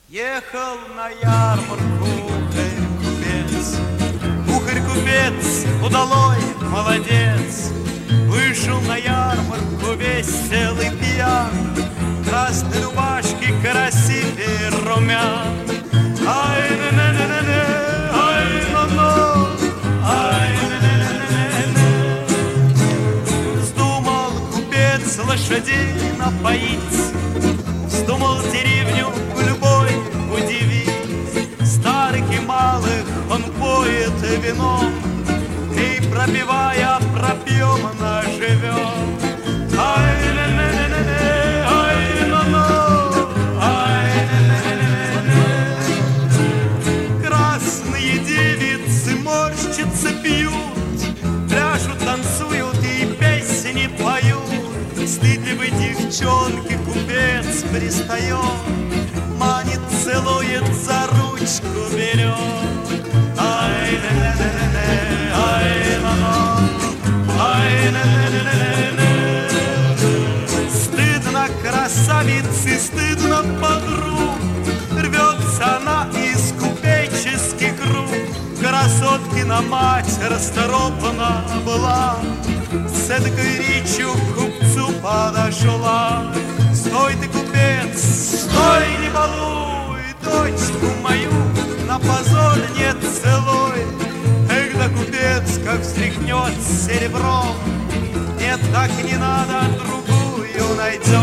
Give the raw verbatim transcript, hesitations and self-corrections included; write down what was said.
Ехал на ярмарку ухарь-купец, ухарь-купец, удалой молодец. Вышел на ярмарку весел и пьян, красной рубашки красив и румян. Ай-на-на-на-на-на, ай-на-на, ай-на-на-на-на-на. Вздумал купец лошадей напоить, вздумал деревню любой удивить. Старых и малых он поет вином, и пропивая пропьемно живет. Ай-на-на-на-на-на, ай-на-на, ай-на-на-на-на. Красные девицы морщицы пьют, пляшут, танцуют и песни поют. Стыдливой девчонке купец пристает, манит, целует, за ручку берет. Ай-на-на-на-на, ай-на-на, ай-на-на-на-на-на. Стыдно красавицы, стыдно подруг, рвется она из купеческих рук. Красоткина мать расторопна была, с эдакой речью к купцу подошла. Стой ты, купец, стой, не балуй, дочку мою на позор не целуй. Эх, да купец, как встряхнет серебром, нет, так не надо, другую найдем.